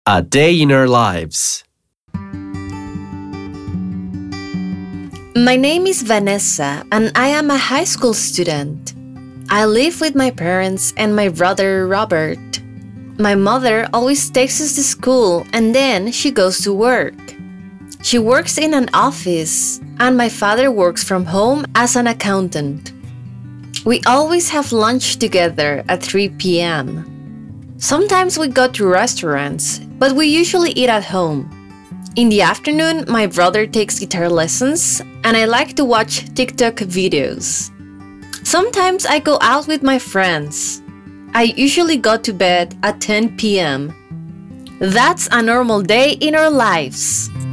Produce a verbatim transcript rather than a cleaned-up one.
A day in our lives. My name is Vanessa and I am a high school student. I live with my parents and my brother Robert. My mother always takes us to school and then she goes to work. She works in an office and my father works from home as an accountant. We always have lunch together at three p.m. Sometimes we go to restaurants, but we usually eat at home. In the afternoon, my brother takes guitar lessons and I like to watch TikTok videos. Sometimes I go out with my friends. I usually go to bed at ten p.m. That's a normal day in our lives.